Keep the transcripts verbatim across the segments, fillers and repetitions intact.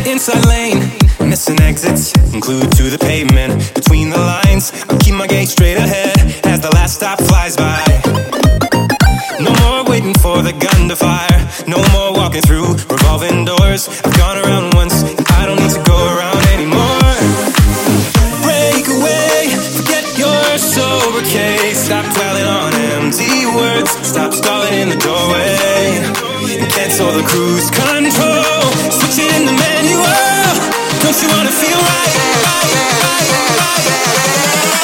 Inside lane, missing exits, glued to the pavement. Between the lines, I'll keep my gaze straight ahead as the last stop flies by. No more waiting for the gun to fire, no more walking through revolving doors. I've gone around once, and I don't need to go around anymore. Break away, forget your sober case. Stop dwelling on empty words, stop stalling in the doorway, and cancel the cruise control. Switch it in the manual. Don't you wanna feel right? right, right, right, right.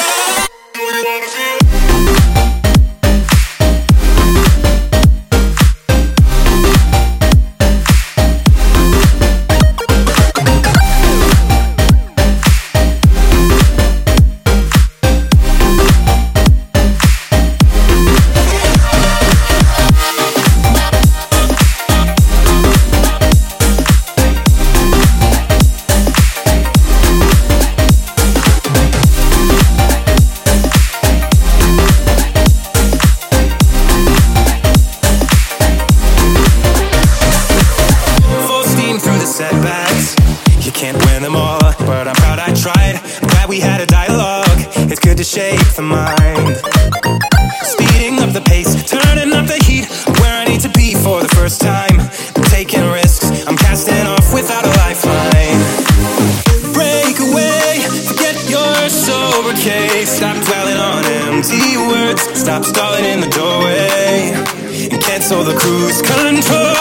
Setbacks, you can't win them all, but I'm proud I tried. I'm glad we had a dialogue. It's good to shape the mind, speeding up the pace, turning up the heat. Where I need to be for the first time. I'm taking risks, I'm casting off without a lifeline. Break away, forget your sober case. Stop dwelling on empty words, stop stalling in the doorway, and cancel the cruise control.